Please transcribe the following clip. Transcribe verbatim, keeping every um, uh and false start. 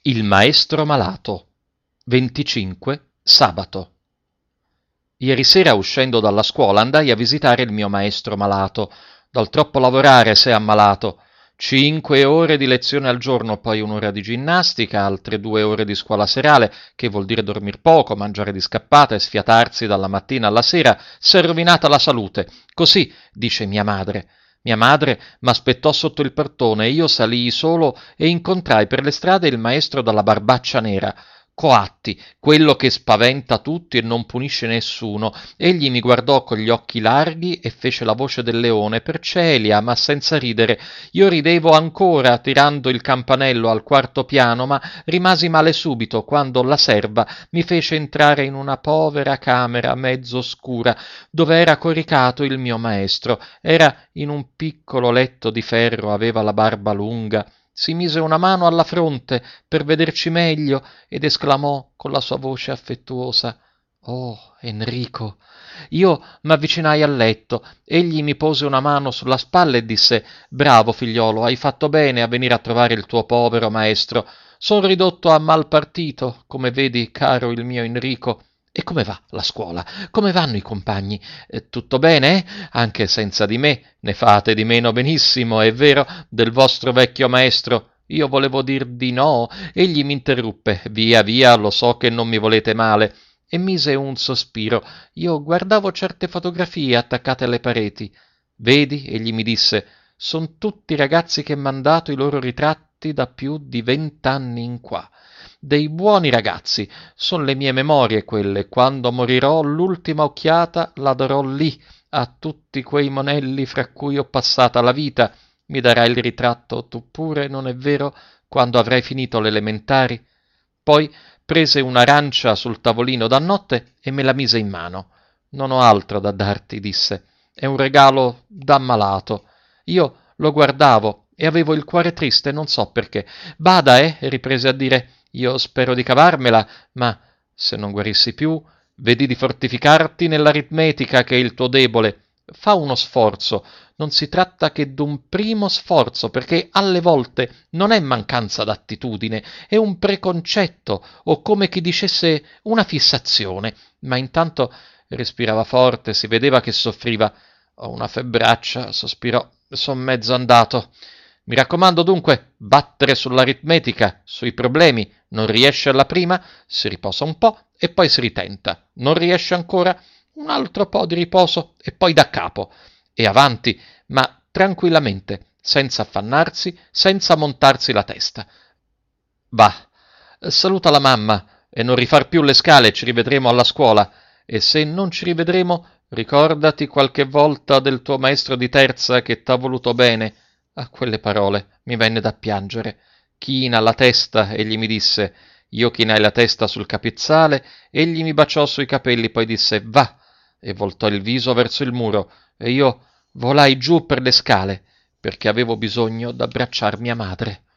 Il maestro malato. venticinque Sabato. Ieri sera, uscendo dalla scuola, andai a visitare il mio maestro malato. Dal troppo lavorare s'è ammalato. Cinque ore di lezione al giorno, poi un'ora di ginnastica, altre due ore di scuola serale, che vuol dire dormir poco, mangiare di scappata e sfiatarsi dalla mattina alla sera. S'è rovinata la salute. Così, dice mia madre. Mia madre m'aspettò sotto il portone e io salii solo e incontrai per le strade il maestro dalla barbaccia nera. Coatti, quello che spaventa tutti e non punisce nessuno. Egli mi guardò con gli occhi larghi e fece la voce del leone per celia, ma senza ridere. Io ridevo ancora, tirando il campanello al quarto piano, ma rimasi male subito quando la serva mi fece entrare in una povera camera mezzo oscura, dove era coricato il mio maestro. Era in un piccolo letto di ferro, aveva la barba lunga. Si mise una mano alla fronte per vederci meglio ed esclamò con la sua voce affettuosa: «Oh, Enrico!» Io m'avvicinai al letto. Egli mi pose una mano sulla spalla e disse: «Bravo, figliolo, hai fatto bene a venire a trovare il tuo povero maestro. Son ridotto a mal partito, come vedi, caro il mio Enrico. E come va la scuola? Come vanno i compagni? Eh, tutto bene, eh? Anche senza di me ne fate di meno benissimo, è vero, del vostro vecchio maestro?» Io volevo dir di no, egli mi interruppe: «Via, via, lo so che non mi volete male», e mise un sospiro. Io guardavo certe fotografie attaccate alle pareti. «Vedi», egli mi disse, «son tutti ragazzi che m'han dato i loro ritratti da più di vent'anni in qua. Dei buoni ragazzi, son le mie memorie quelle. Quando morirò l'ultima occhiata la darò lì, a tutti quei monelli fra cui ho passata la vita. Mi darai il ritratto tu pure, non è vero, quando avrai finito le elementari?» Poi prese un'arancia sul tavolino da notte e me la mise in mano. «Non ho altro da darti», disse. «È un regalo da malato». Io lo guardavo e avevo il cuore triste, non so perché. «Bada, eh», riprese a dire, «io spero di cavarmela, ma se non guarissi più, vedi di fortificarti nell'aritmetica, che è il tuo debole. Fa uno sforzo, non si tratta che d'un primo sforzo, perché alle volte non è mancanza d'attitudine, è un preconcetto, o come chi dicesse una fissazione». Ma intanto respirava forte, si vedeva che soffriva. «Ho una febbraccia», sospirò, «son mezzo andato». «Mi raccomando dunque, battere sull'aritmetica, sui problemi. Non riesce alla prima, si riposa un po' e poi si ritenta. Non riesce ancora, un altro po' di riposo e poi da capo. E avanti, ma tranquillamente, senza affannarsi, senza montarsi la testa. Va, saluta la mamma e non rifar più le scale, ci rivedremo alla scuola. E se non ci rivedremo, ricordati qualche volta del tuo maestro di terza che t'ha voluto bene». A quelle parole mi venne da piangere. «China la testa», egli mi disse. Io chinai la testa sul capezzale, egli mi baciò sui capelli, poi disse «Va», e voltò il viso verso il muro, e io volai giù per le scale, perché avevo bisogno d'abbracciar mia madre.